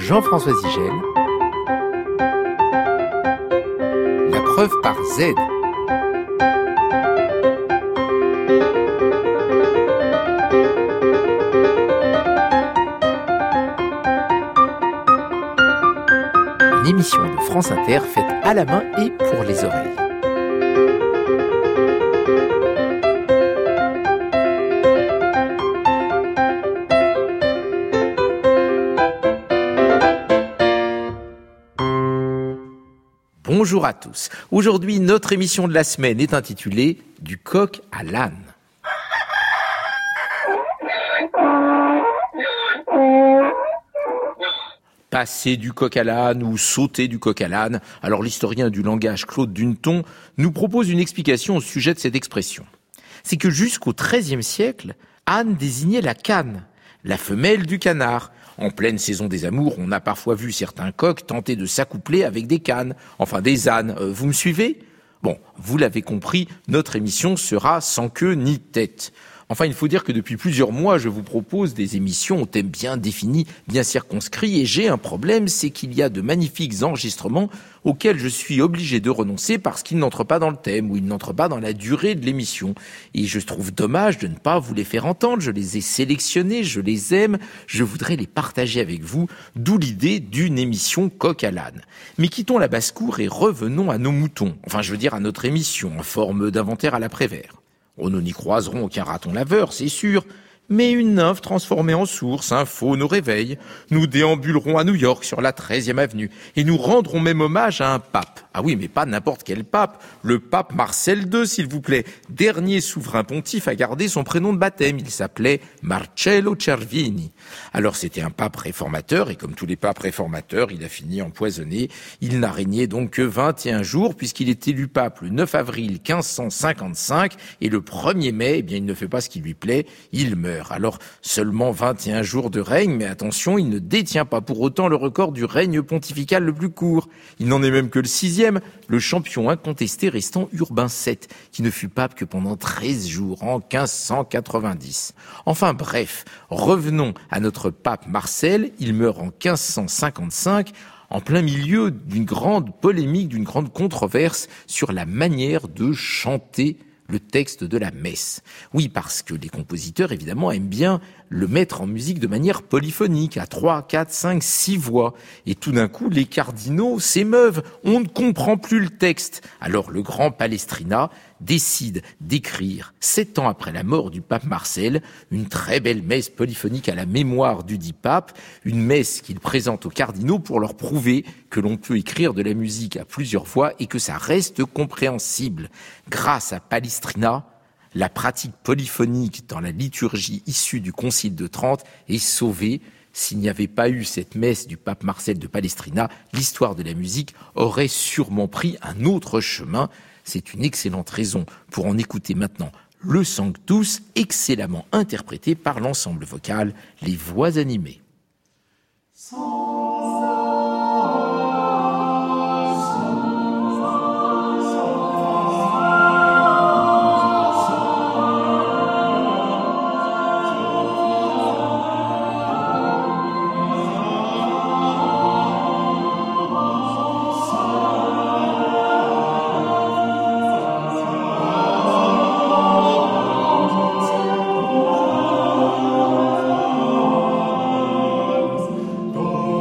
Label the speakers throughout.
Speaker 1: Jean-François Zigel. La preuve par Z. Une émission de France Inter faite à la main et pour les oreilles. Bonjour à tous. Aujourd'hui, notre émission de la semaine est intitulée « Du coq à l'âne ». Passer du coq à l'âne ou sauter du coq à l'âne. Alors l'historien du langage Claude Duneton nous propose une explication au sujet de cette expression. C'est que jusqu'au XIIIe siècle, âne désignait la cane, la femelle du canard. En pleine saison des amours, on a parfois vu certains coqs tenter de s'accoupler avec des canes, enfin des ânes. Vous me suivez ? Bon, vous l'avez compris, notre émission sera sans queue ni tête. Enfin, il faut dire que depuis plusieurs mois, je vous propose des émissions au thème bien défini, bien circonscrit, et j'ai un problème, c'est qu'il y a de magnifiques enregistrements auxquels je suis obligé de renoncer parce qu'ils n'entrent pas dans le thème ou ils n'entrent pas dans la durée de l'émission. Et je trouve dommage de ne pas vous les faire entendre, je les ai sélectionnés, je les aime, je voudrais les partager avec vous, d'où l'idée d'une émission coq à l'âne. Mais quittons la basse-cour et revenons à nos moutons, enfin je veux dire à notre émission en forme d'inventaire à l'après-vert. Oh, nous n'y croiserons aucun raton laveur, c'est sûr, mais une nymphe transformée en source, un faux nous réveille. Nous déambulerons à New York sur la 13e avenue et nous rendrons même hommage à un pape. Ah oui, mais pas n'importe quel pape, le pape Marcel II, s'il vous plaît, dernier souverain pontife à garder son prénom de baptême. Il s'appelait Marcello Cervini. Alors c'était un pape réformateur et comme tous les papes réformateurs, il a fini empoisonné. Il n'a régné donc que 21 jours puisqu'il est élu pape le 9 avril 1555 et le 1er mai, eh bien il ne fait pas ce qui lui plaît, il meurt. Alors seulement 21 jours de règne, mais attention, il ne détient pas pour autant le record du règne pontifical le plus court. Il n'en est même que le 6e, le champion incontesté restant Urbain VII, qui ne fut pape que pendant 13 jours, en 1590. Enfin bref, revenons à notre pape Marcel, il meurt en 1555, en plein milieu d'une grande polémique, d'une grande controverse sur la manière de chanter le texte de la messe. Oui, parce que les compositeurs, évidemment, aiment bien le mettre en musique de manière polyphonique, à 3, 4, 5, 6 voix. Et tout d'un coup, les cardinaux s'émeuvent. On ne comprend plus le texte. Alors le grand Palestrina décide d'écrire, 7 ans après la mort du pape Marcel, une très belle messe polyphonique à la mémoire du dit pape, une messe qu'il présente aux cardinaux pour leur prouver que l'on peut écrire de la musique à plusieurs voix et que ça reste compréhensible. Grâce à Palestrina, la pratique polyphonique dans la liturgie issue du Concile de Trente est sauvée. S'il n'y avait pas eu cette messe du pape Marcel de Palestrina, l'histoire de la musique aurait sûrement pris un autre chemin. C'est une excellente raison pour en écouter maintenant le Sanctus, excellemment interprété par l'ensemble vocal Les Voix animées.
Speaker 2: Oh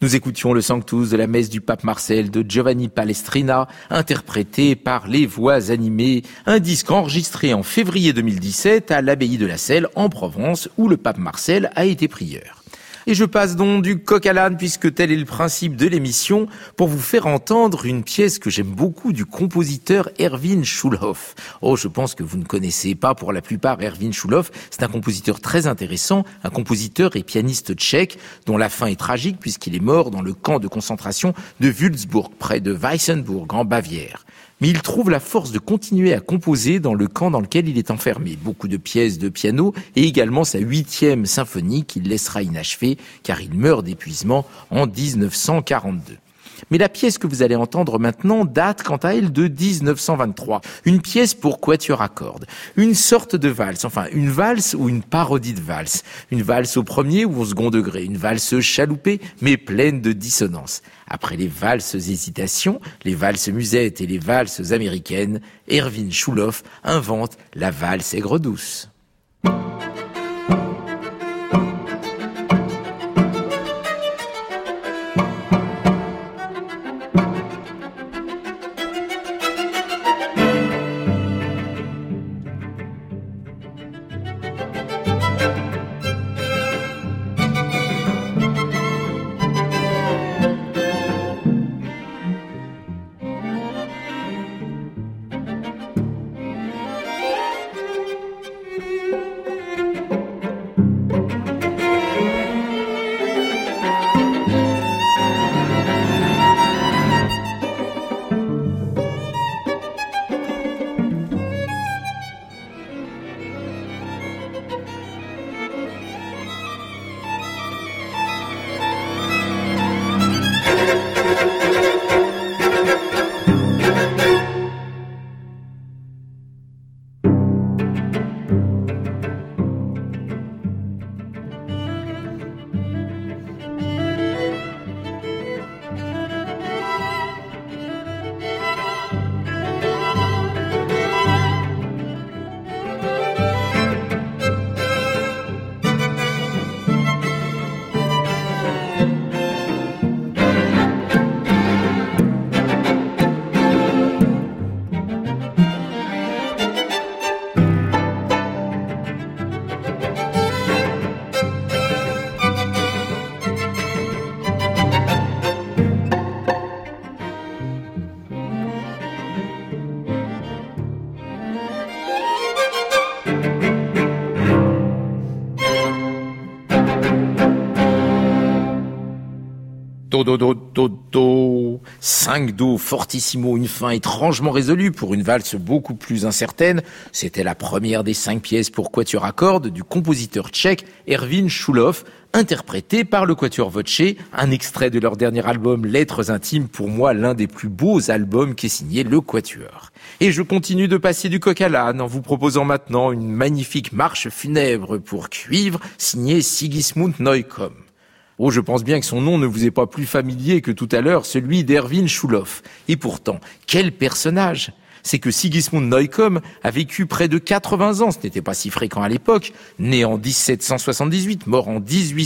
Speaker 1: Nous écoutions le Sanctus de la messe du pape Marcel de Giovanni Palestrina, interprété par les voix animées, un disque enregistré en février 2017 à l'abbaye de la Celle en Provence où le pape Marcel a été prieur. Et je passe donc du coq à l'âne, puisque tel est le principe de l'émission, pour vous faire entendre une pièce que j'aime beaucoup du compositeur Erwin Schulhoff. Oh, je pense que vous ne connaissez pas pour la plupart Erwin Schulhoff. C'est un compositeur très intéressant, un compositeur et pianiste tchèque, dont la fin est tragique puisqu'il est mort dans le camp de concentration de Wülzburg, près de Weissenburg, en Bavière. Mais il trouve la force de continuer à composer dans le camp dans lequel il est enfermé. Beaucoup de pièces de piano et également sa 8e symphonie qu'il laissera inachevée car il meurt d'épuisement en 1942. Mais la pièce que vous allez entendre maintenant date quant à elle de 1923. Une pièce pour quatuor à cordes. Une sorte de valse, enfin une valse ou une parodie de valse. Une valse au premier ou au second degré. Une valse chaloupée mais pleine de dissonances. Après les valses hésitations, les valses musettes et les valses américaines, Erwin Schulhoff invente la valse aigre-douce. Do, 5 do fortissimo, une fin étrangement résolue pour une valse beaucoup plus incertaine. C'était la première des 5 pièces pour quatuor à cordes du compositeur tchèque Erwin Schulhoff, interprété par le Quatuor Voce, un extrait de leur dernier album Lettres intimes, pour moi l'un des plus beaux albums qu'ait signé le Quatuor. Et je continue de passer du coq à l'âne en vous proposant maintenant une magnifique marche funèbre pour cuivre signée Sigismund Neukomm. Oh, je pense bien que son nom ne vous est pas plus familier que tout à l'heure celui d'Erwin Schulhoff. Et pourtant, quel personnage! C'est que Sigismund Neukomm a vécu près de 80 ans, ce n'était pas si fréquent à l'époque, né en 1778, mort en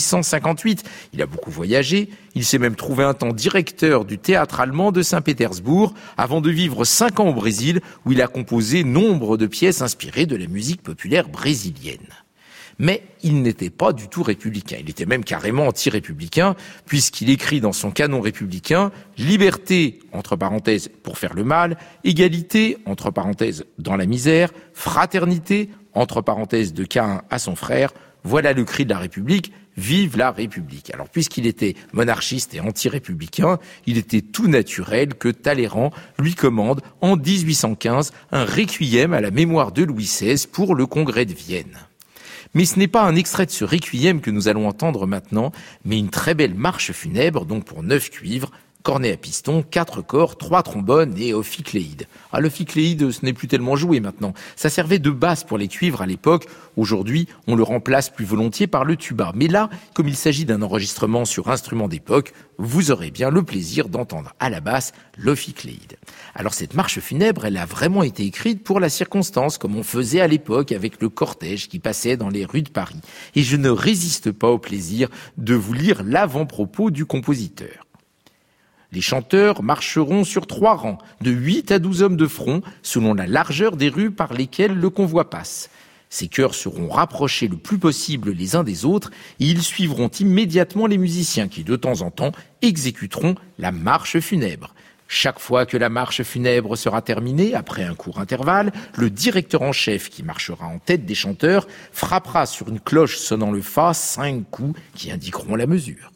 Speaker 1: 1858. Il a beaucoup voyagé, il s'est même trouvé un temps directeur du théâtre allemand de Saint-Pétersbourg, avant de vivre 5 ans au Brésil, où il a composé nombre de pièces inspirées de la musique populaire brésilienne. Mais il n'était pas du tout républicain, il était même carrément anti-républicain, puisqu'il écrit dans son canon républicain « Liberté, entre parenthèses, pour faire le mal, égalité, entre parenthèses, dans la misère, fraternité, entre parenthèses, de Caïn à son frère, voilà le cri de la République, vive la République ». Alors puisqu'il était monarchiste et anti-républicain, il était tout naturel que Talleyrand lui commande en 1815 un requiem à la mémoire de Louis XVI pour le Congrès de Vienne. Mais ce n'est pas un extrait de ce requiem que nous allons entendre maintenant, mais une très belle marche funèbre, donc pour 9 cuivres, cornet à piston, 4 corps, 3 trombones et ophicléide. L'ophicléide, ce n'est plus tellement joué maintenant. Ça servait de basse pour les cuivres à l'époque. Aujourd'hui, on le remplace plus volontiers par le tuba. Mais là, comme il s'agit d'un enregistrement sur instrument d'époque, vous aurez bien le plaisir d'entendre à la basse l'ophicléide. Alors cette marche funèbre, elle a vraiment été écrite pour la circonstance, comme on faisait à l'époque avec le cortège qui passait dans les rues de Paris. Et je ne résiste pas au plaisir de vous lire l'avant-propos du compositeur. Les chanteurs marcheront sur 3 rangs, de 8 à 12 hommes de front, selon la largeur des rues par lesquelles le convoi passe. Ces chœurs seront rapprochés le plus possible les uns des autres et ils suivront immédiatement les musiciens qui, de temps en temps, exécuteront la marche funèbre. Chaque fois que la marche funèbre sera terminée, après un court intervalle, le directeur en chef, qui marchera en tête des chanteurs, frappera sur une cloche sonnant le fa 5 coups qui indiqueront la mesure.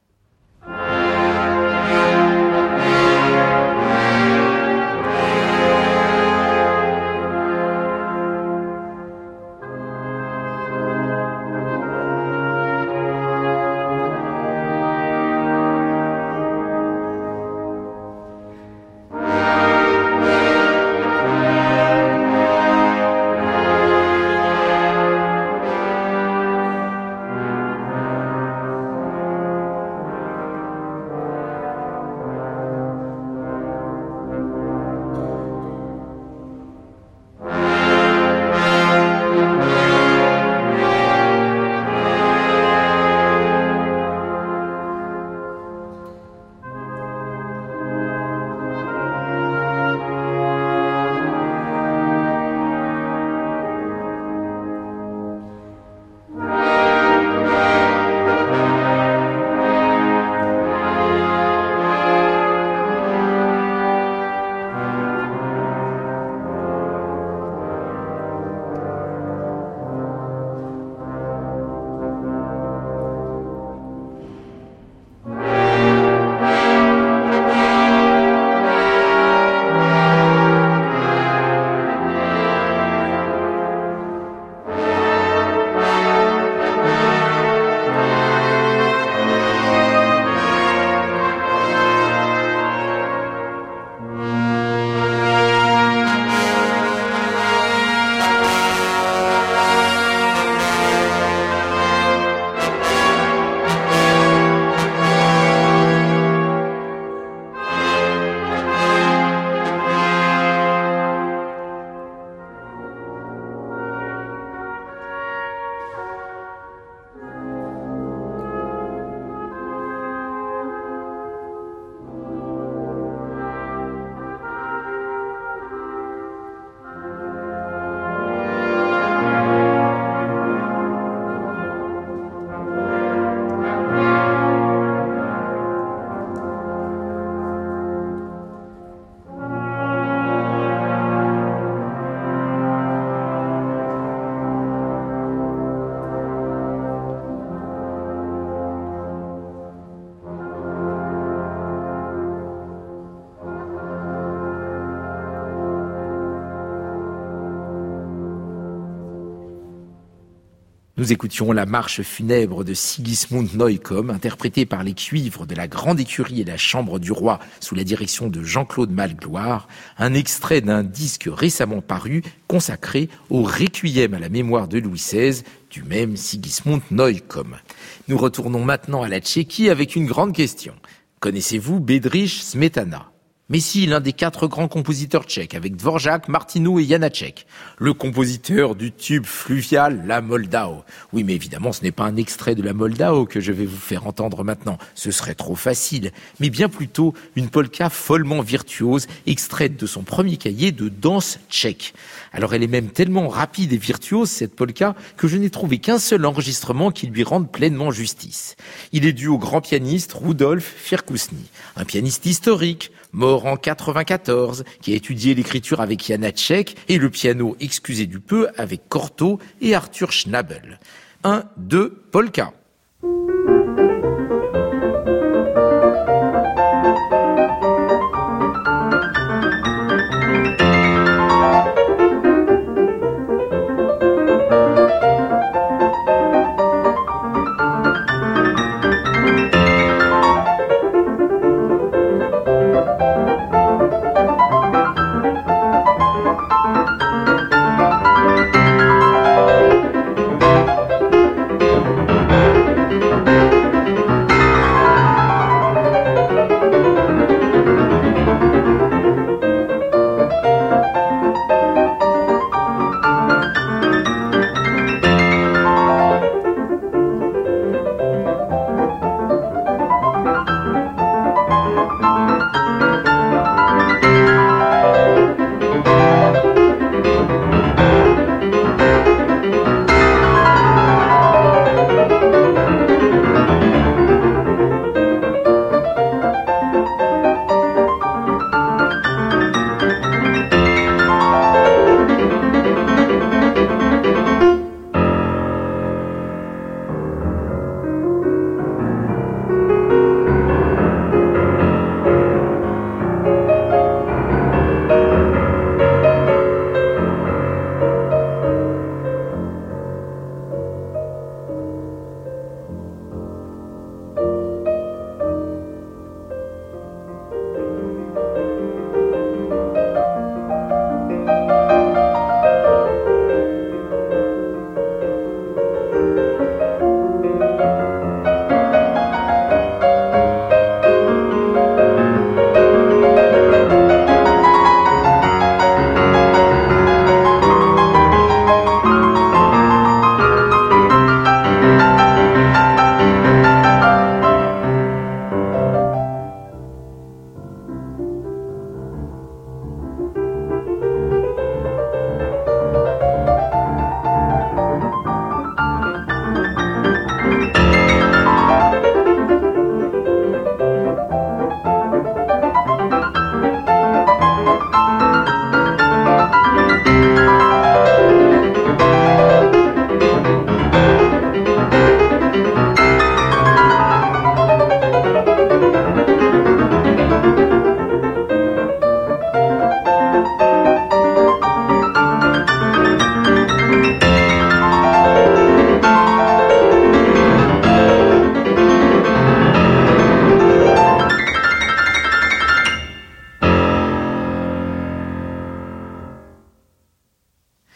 Speaker 1: Nous écoutions la marche funèbre de Sigismund Neukomm, interprétée par les cuivres de la Grande Écurie et la Chambre du Roi sous la direction de Jean-Claude Malgloire, un extrait d'un disque récemment paru consacré au Requiem à la mémoire de Louis XVI du même Sigismund Neukomm. Nous retournons maintenant à la Tchéquie avec une grande question. Connaissez-vous Bedřich Smetana ? Mais si, l'un des 4 grands compositeurs tchèques, avec Dvořák, Martinu et Janáček. Le compositeur du tube fluvial La Moldau. Oui, mais évidemment, ce n'est pas un extrait de La Moldau que je vais vous faire entendre maintenant. Ce serait trop facile. Mais bien plutôt une polka follement virtuose, extraite de son premier cahier de danse tchèque. Alors elle est même tellement rapide et virtuose, cette polka, que je n'ai trouvé qu'un seul enregistrement qui lui rende pleinement justice. Il est dû au grand pianiste Rudolf Firkusny, un pianiste historique, mort en 94, qui a étudié l'écriture avec Janáček et le piano, excusez du peu, avec Cortot et Arthur Schnabel. 1, 2, polka.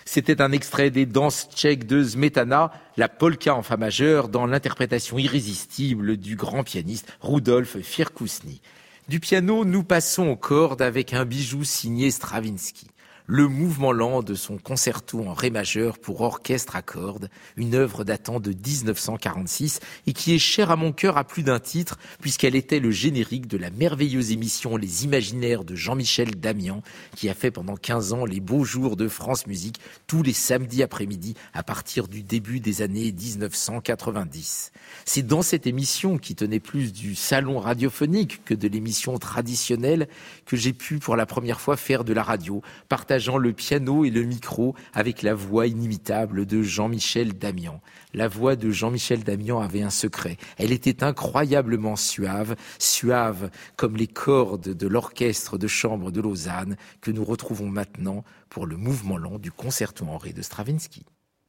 Speaker 1: C'était un extrait des danses tchèques de Smetana, la polka en fa majeur, dans l'interprétation irrésistible du grand pianiste Rudolf Firkusny. Du piano, nous passons aux cordes avec un bijou signé Stravinsky. Le mouvement lent de son concerto en ré majeur pour orchestre à cordes, une œuvre datant de 1946 et qui est chère à mon cœur à plus d'un titre puisqu'elle était le générique de la merveilleuse émission Les Imaginaires de Jean-Michel Damian qui a fait pendant 15 ans les beaux jours de France Musique tous les samedis après-midi à partir du début des années 1990. C'est dans cette émission qui tenait plus du salon radiophonique que de l'émission traditionnelle que j'ai pu pour la première fois faire de la radio, partageant le piano et le micro avec la voix inimitable de Jean-Michel Damian. La voix de Jean-Michel Damian avait un secret. Elle était incroyablement suave, suave comme les cordes de l'orchestre de chambre de Lausanne que nous retrouvons maintenant pour le mouvement lent du concerto en ré de Stravinsky.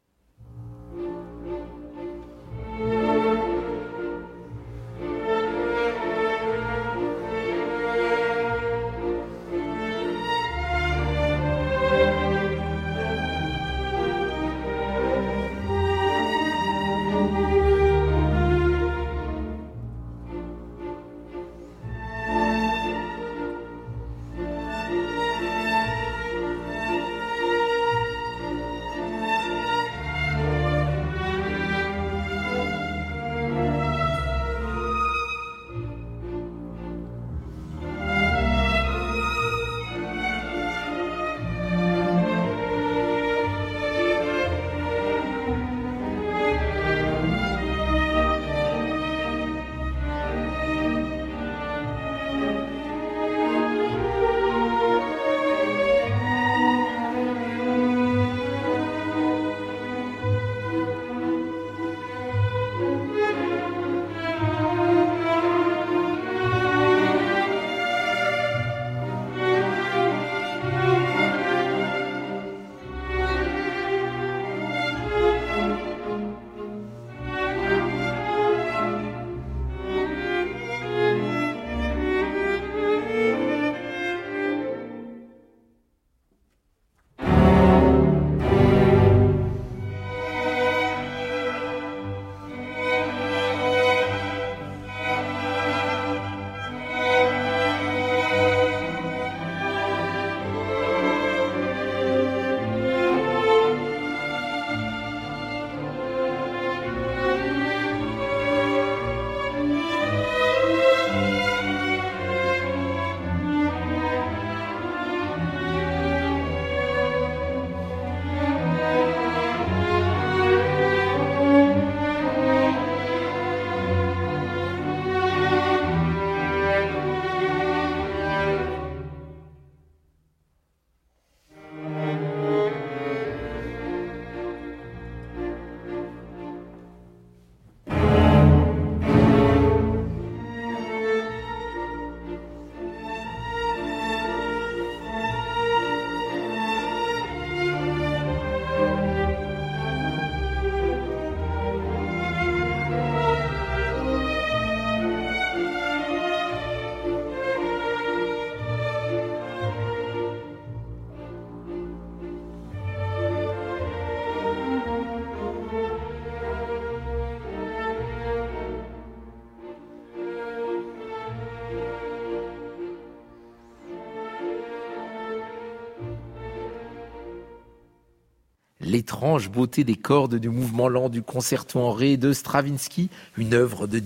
Speaker 1: L'étrange beauté des cordes du mouvement lent du concerto en ré de Stravinsky, une œuvre de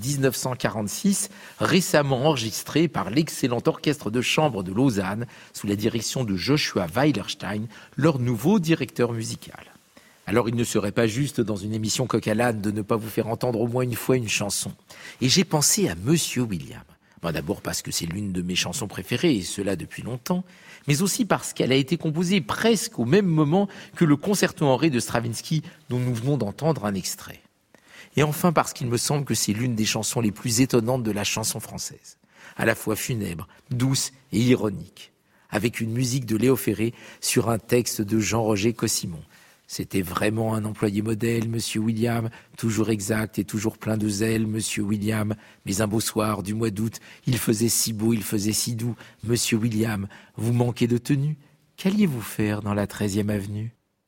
Speaker 1: 1946, récemment enregistrée par l'excellent orchestre de chambre de Lausanne, sous la direction de Joshua Weilerstein, leur nouveau directeur musical. Alors il ne serait pas juste dans une émission coq-à-l'âne de ne pas vous faire entendre au moins une fois une chanson. Et j'ai pensé à Monsieur William. D'abord parce que c'est l'une de mes chansons préférées, et cela depuis longtemps, mais aussi parce qu'elle a été composée presque au même moment que le concerto en ré de Stravinsky dont nous venons d'entendre un extrait. Et enfin parce qu'il me semble que c'est l'une des chansons les plus étonnantes de la chanson française, à la fois funèbre, douce et ironique, avec une musique de Léo Ferré sur un texte de Jean-Roger Cossimon. C'était vraiment un employé modèle, Monsieur William, toujours exact et toujours plein de zèle, Monsieur William. Mais un beau soir du mois d'août, il faisait si beau, il faisait si doux. Monsieur William, vous manquez de tenue. Qu'alliez-vous faire dans la 13e avenue ?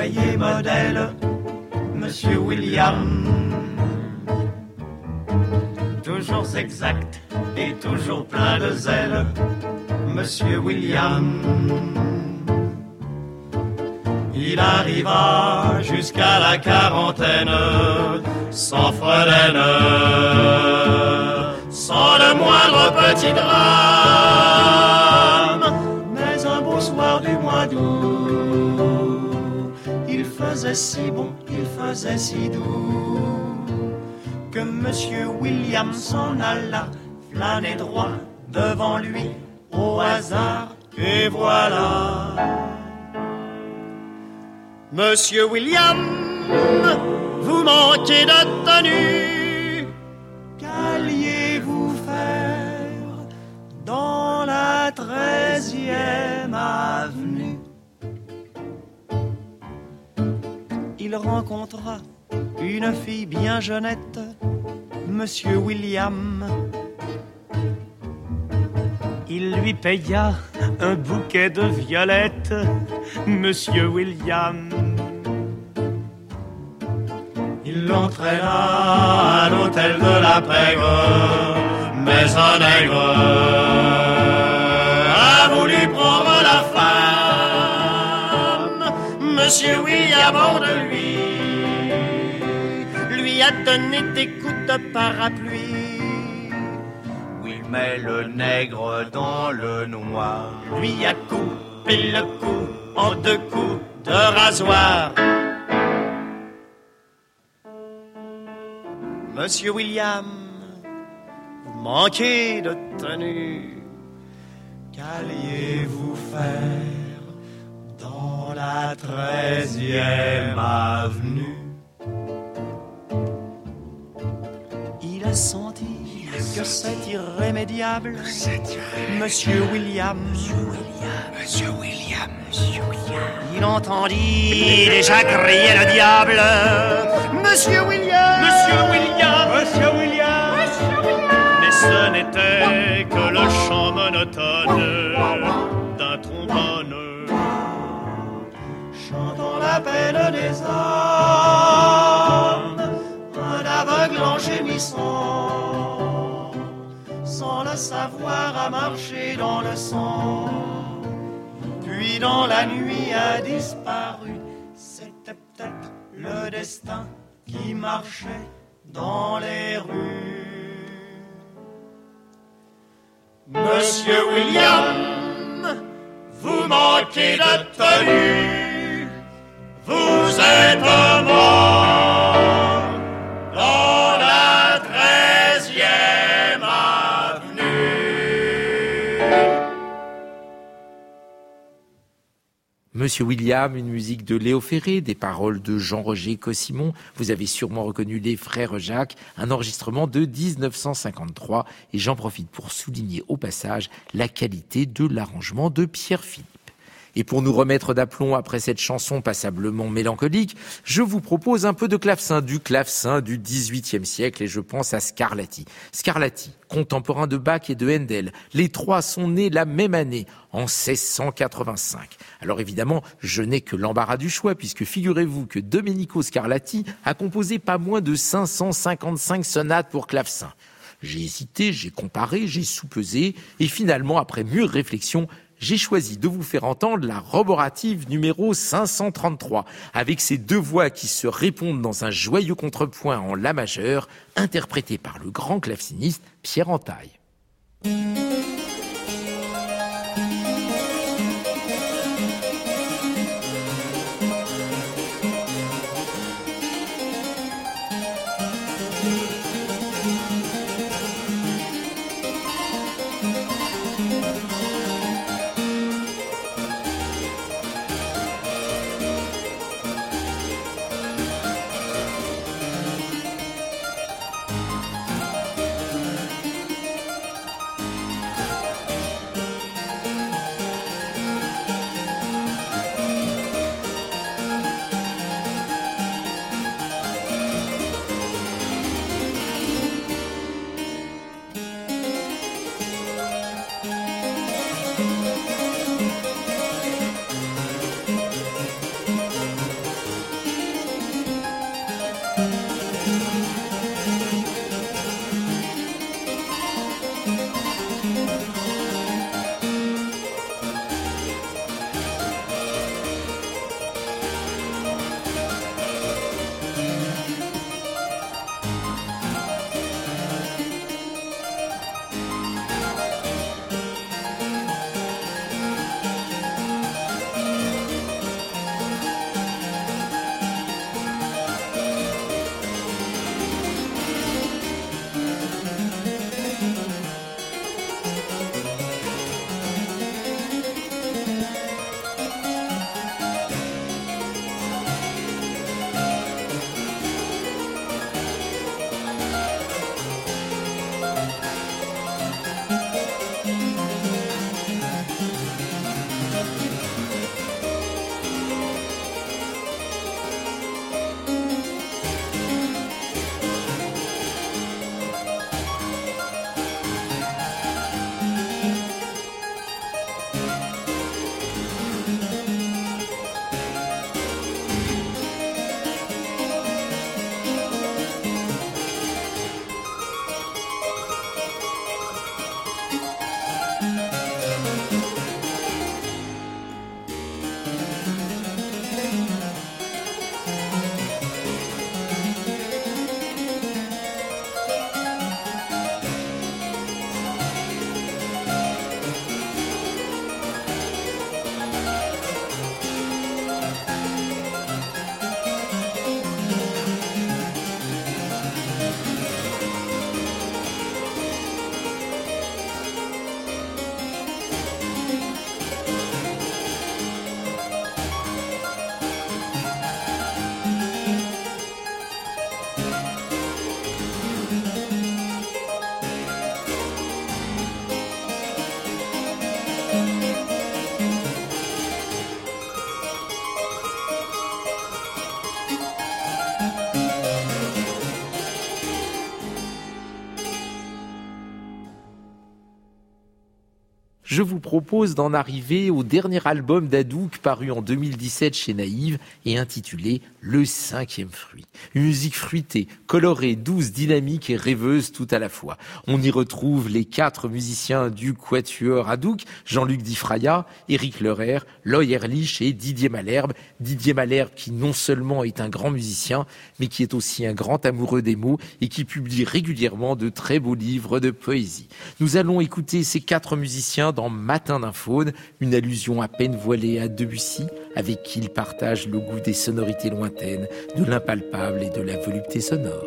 Speaker 2: cavalier modèle, Monsieur William. Toujours exact et toujours plein de zèle, Monsieur William. Il arriva jusqu'à la quarantaine, sans fredaine, sans le moindre petit drame. Mais un beau soir du mois d'août, il faisait si bon, il faisait si doux, que Monsieur William s'en alla flâner droit devant lui au hasard. Et voilà, Monsieur William, vous manquez de tenue. Qu'alliez-vous faire dans la 13e avenue? Il rencontra une fille bien jeunette, Monsieur William. Il lui paya un bouquet de violettes, Monsieur William. Il l'entraîna à l'hôtel de la Pègre, mais un nègre a voulu prendre la femme. Monsieur William, hors de lui a donné des coups de parapluie. Mais le nègre dans le noir lui a coupé le cou en 2 coups de rasoir. Monsieur William, vous manquez de tenue. Qu'alliez-vous faire dans la 13e avenue? Il a senti que c'est irrémédiable, Monsieur William. Il entendit déjà crier le diable. Monsieur William. Mais ce n'était que le chant monotone d'un trombone chantant la peine des hommes, un aveugle en gémissant, sans le savoir, a marché dans le sang, puis dans la nuit a disparu. C'était peut-être le destin qui marchait dans les rues. Monsieur William, vous manquez de tenue, vous êtes mort dans la 13e avenue.
Speaker 1: Monsieur William, une musique de Léo Ferré, des paroles de Jean-Roger Cossimon. Vous avez sûrement reconnu les Frères Jacques, un enregistrement de 1953. Et j'en profite pour souligner au passage la qualité de l'arrangement de Pierre Philippe. Et pour nous remettre d'aplomb après cette chanson passablement mélancolique, je vous propose un peu de clavecin du XVIIIe siècle, et je pense à Scarlatti. Scarlatti, contemporain de Bach et de Handel. Les trois sont nés la même année, en 1685. Alors évidemment, je n'ai que l'embarras du choix, puisque figurez-vous que Domenico Scarlatti a composé pas moins de 555 sonates pour clavecin. J'ai hésité, j'ai comparé, j'ai soupesé, et finalement, après mûre réflexion, j'ai choisi de vous faire entendre la roborative numéro 533, avec ces deux voix qui se répondent dans un joyeux contrepoint en la majeur, interprété par le grand claveciniste Pierre Entaille. Je vous propose d'en arriver au dernier album d'Hadouk paru en 2017 chez Naïve et intitulé Le cinquième fruit. Une musique fruitée, colorée, douce, dynamique et rêveuse tout à la fois. On y retrouve les 4 musiciens du quatuor Hadouk, Jean-Luc Difraya, Éric Lehrer, Loy Ehrlich et Didier Malherbe. Didier Malherbe qui non seulement est un grand musicien, mais qui est aussi un grand amoureux des mots et qui publie régulièrement de très beaux livres de poésie. Nous allons écouter ces 4 musiciens dans Matin d'un faune, une allusion à peine voilée à Debussy, avec qui il partage le goût des sonorités lointaines, de l'impalpable et de la volupté sonore.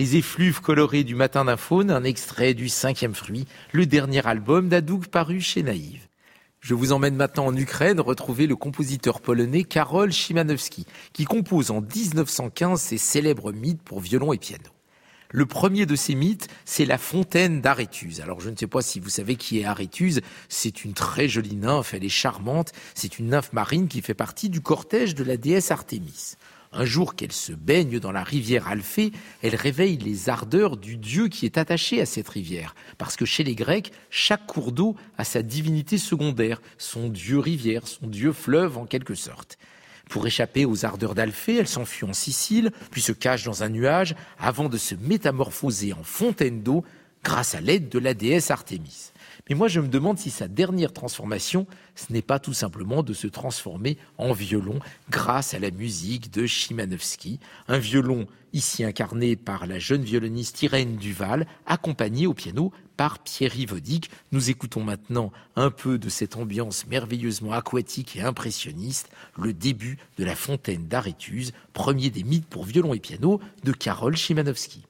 Speaker 1: Les effluves colorés du matin d'un faune, un extrait du 5e fruit, le dernier album d'Hadouk paru chez Naïve. Je vous emmène maintenant en Ukraine retrouver le compositeur polonais Karol Szymanowski, qui compose en 1915 ses célèbres mythes pour violon et piano. Le premier de ces mythes, c'est la fontaine d'Arétuse. Alors je ne sais pas si vous savez qui est Arétuse, c'est une très jolie nymphe, elle est charmante, c'est une nymphe marine qui fait partie du cortège de la déesse Artémis. Un jour qu'elle se baigne dans la rivière Alphée, elle réveille les ardeurs du dieu qui est attaché à cette rivière. Parce que chez les Grecs, chaque cours d'eau a sa divinité secondaire, son dieu rivière, son dieu fleuve en quelque sorte. Pour échapper aux ardeurs d'Alphée, elle s'enfuit en Sicile, puis se cache dans un nuage, avant de se métamorphoser en fontaine d'eau grâce à l'aide de la déesse Artémis. Mais moi, je me demande si sa dernière transformation, ce n'est pas tout simplement de se transformer en violon grâce à la musique de Szymanowski. Un violon ici incarné par la jeune violoniste Irène Duval, accompagnée au piano par Thierry Vodic. Nous écoutons maintenant un peu de cette ambiance merveilleusement aquatique et impressionniste, le début de la fontaine d'Arétuse, premier des mythes pour violon et piano de Karol Szymanowski.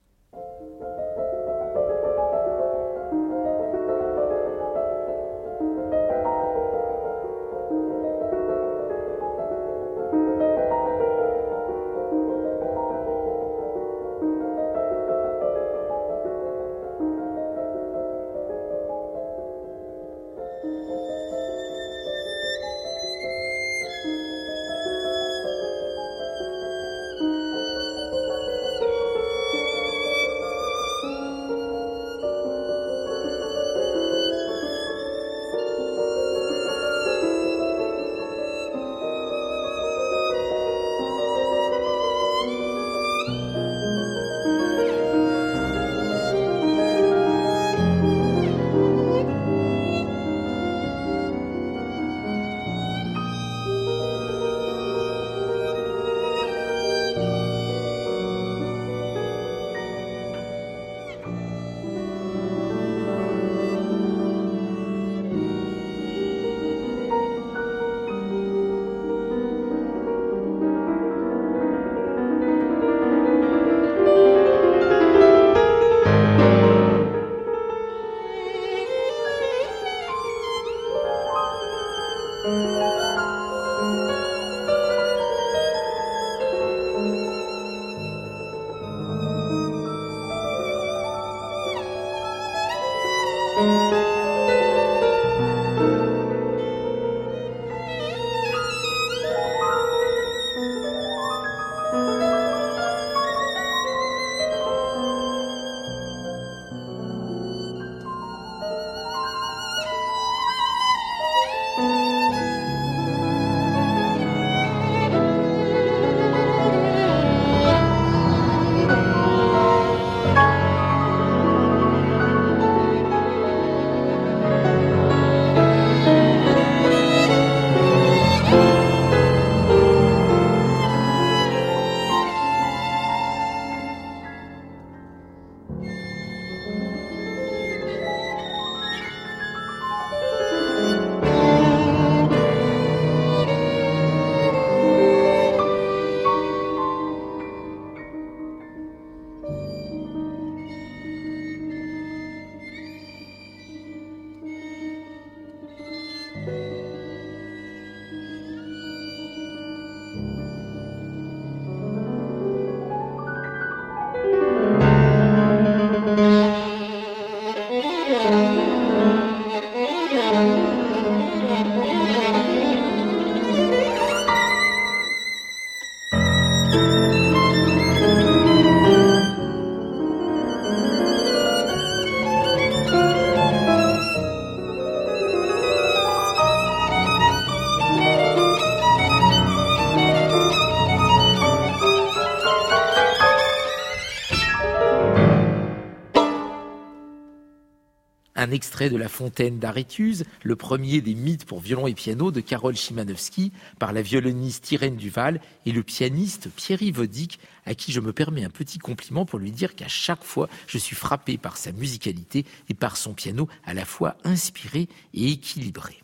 Speaker 1: Un extrait de La Fontaine d'Arétuse, le premier des mythes pour violon et piano de Karol Szymanowski, par la violoniste Irène Duval et le pianiste Thierry Vodic, à qui je me permets un petit compliment pour lui dire qu'à chaque fois, je suis frappé par sa musicalité et par son piano à la fois inspiré et équilibré.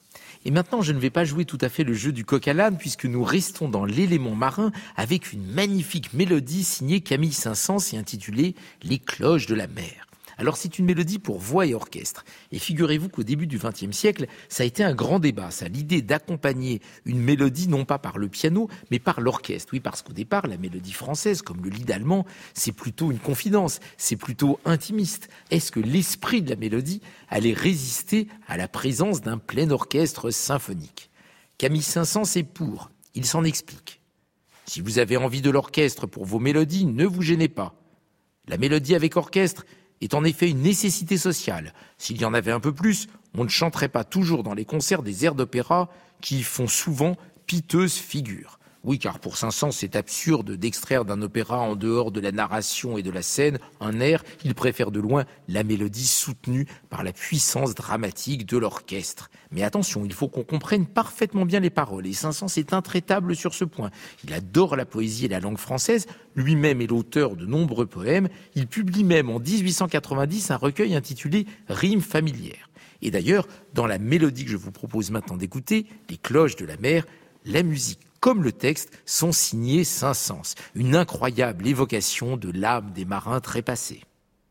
Speaker 1: Et maintenant, je ne vais pas jouer tout à fait le jeu du coq à l'âne puisque nous restons dans l'élément marin avec une magnifique mélodie signée Camille Saint-Saëns et intitulée « Les cloches de la mer ». Alors c'est une mélodie pour voix et orchestre. Et figurez-vous qu'au début du XXe siècle, ça a été un grand débat, ça, l'idée d'accompagner une mélodie non pas par le piano, mais par l'orchestre. Oui, parce qu'au départ, la mélodie française, comme le lied allemand, c'est plutôt une confidence, c'est plutôt intimiste. Est-ce que l'esprit de la mélodie allait résister à la présence d'un plein orchestre symphonique ? Camille Saint-Saëns est pour, il s'en explique. Si vous avez envie de l'orchestre pour vos mélodies, ne vous gênez pas. La mélodie avec orchestre est en effet une nécessité sociale. S'il y en avait un peu plus, on ne chanterait pas toujours dans les concerts des airs d'opéra qui font souvent piteuse figure. Oui, car pour Saint-Saëns, c'est absurde d'extraire d'un opéra en dehors de la narration et de la scène un air. Il préfère de loin la mélodie soutenue par la puissance dramatique de l'orchestre. Mais attention, il faut qu'on comprenne parfaitement bien les paroles. Et Saint-Saëns est intraitable sur ce point. Il adore la poésie et la langue française. Lui-même est l'auteur de nombreux poèmes. Il publie même en 1890 un recueil intitulé « Rimes familières ». Et d'ailleurs, dans la mélodie que je vous propose maintenant d'écouter, « Les cloches de la mer », la musique comme le texte sont signés Saint-Saëns, une incroyable évocation de l'âme des marins trépassés.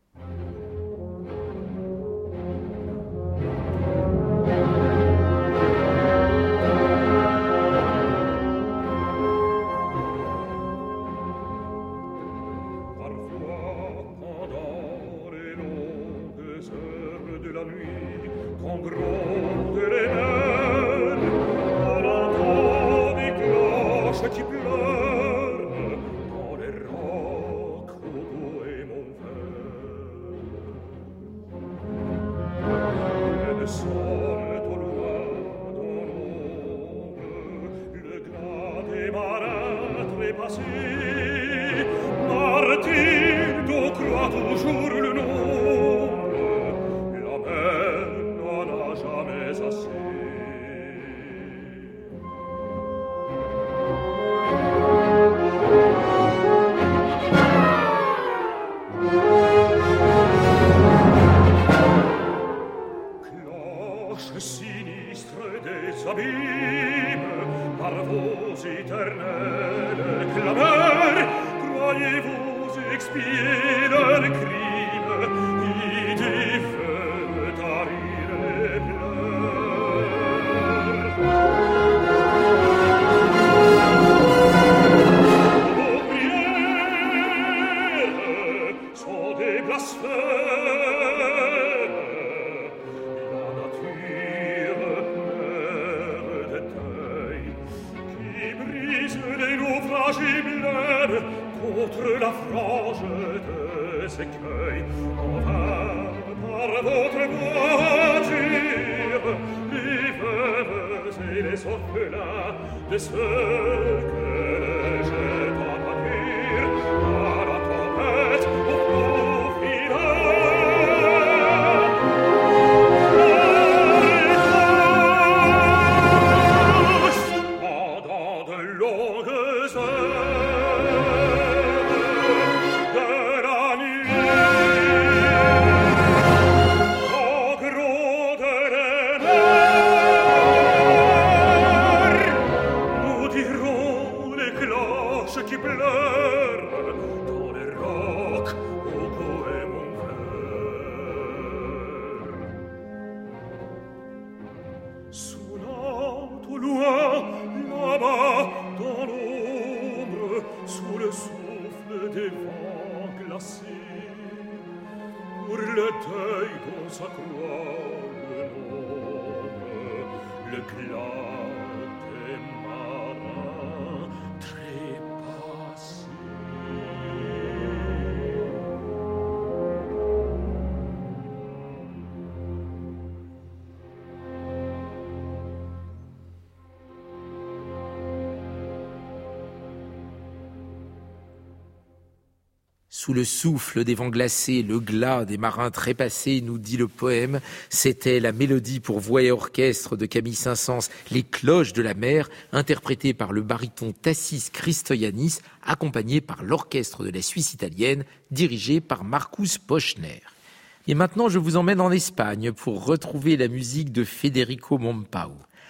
Speaker 1: Sous le souffle des vents glacés, le glas des marins trépassés, nous dit le poème. C'était la mélodie pour voix et orchestre de Camille Saint-Saëns, Les cloches de la mer, interprétée par le baryton Tassis Christoyanis, accompagné par l'orchestre de la Suisse italienne, dirigé par Marcus Poschner. Et maintenant, je vous emmène en Espagne pour retrouver la musique de Federico Mompau.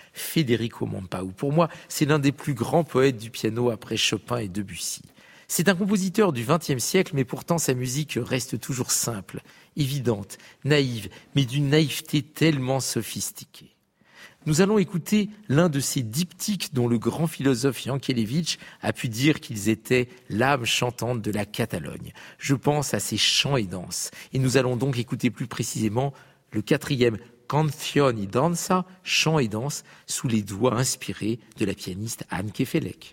Speaker 1: Federico Mompau. Pour moi, c'est l'un des plus grands poètes du piano après Chopin et Debussy. C'est un compositeur du XXe siècle, mais pourtant sa musique reste toujours simple, évidente, naïve, mais d'une naïveté tellement sophistiquée. Nous allons écouter l'un de ces diptyques dont le grand philosophe Jankélévitch a pu dire qu'ils étaient l'âme chantante de la Catalogne. Je pense à ces chants et danses. Et nous allons donc écouter plus précisément le 4e Canción y Danza, chant et danse, sous les doigts inspirés de la pianiste Anne Kefelec.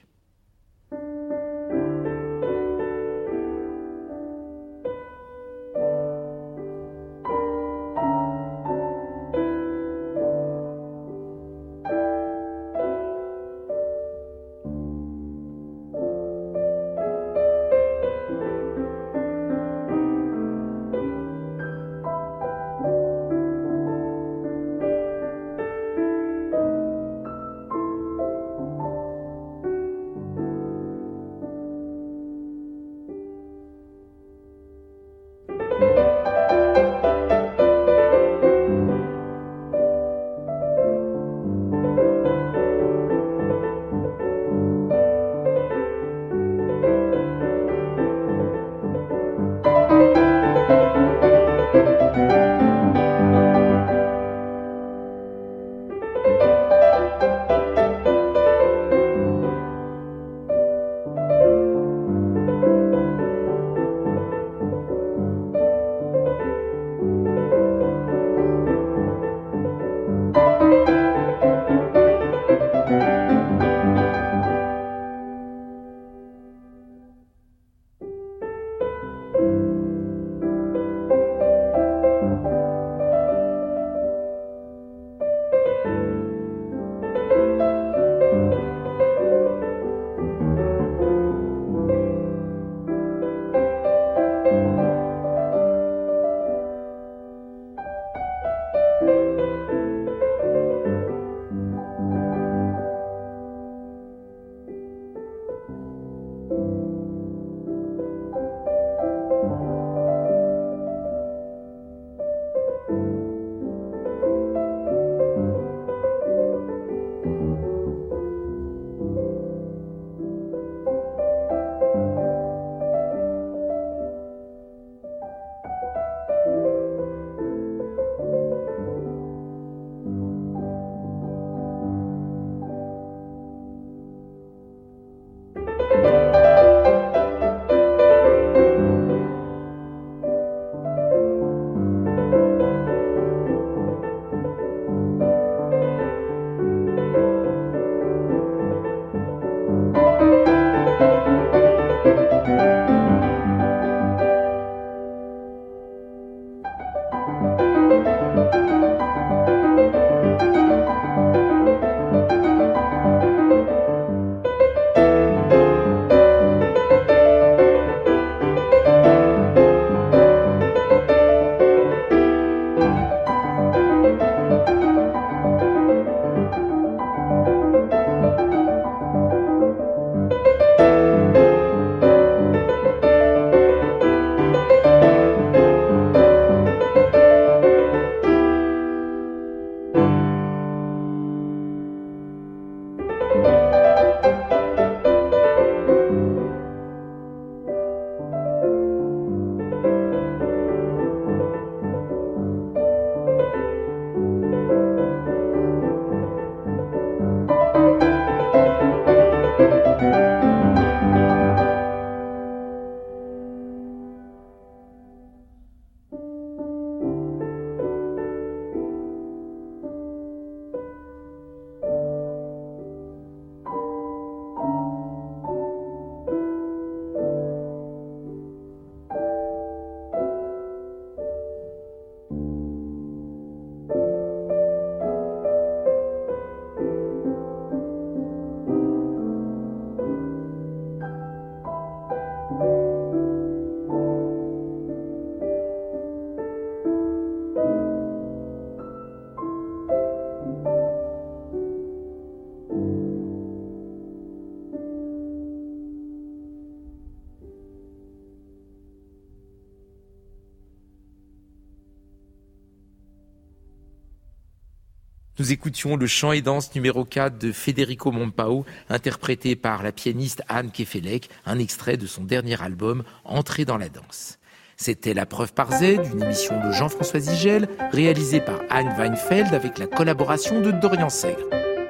Speaker 1: Nous écoutions le chant et danse numéro 4 de Federico Mompao, interprété par la pianiste Anne Kefelec, un extrait de son dernier album Entrée dans la danse. C'était La Preuve par Z, une émission de Jean-François Zigel, réalisée par Anne Weinfeld avec la collaboration de Dorian Segre.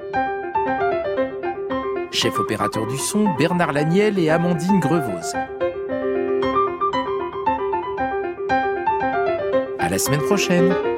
Speaker 1: Chef opérateur du son, Bernard Laniel et Amandine Grevose. À la semaine prochaine.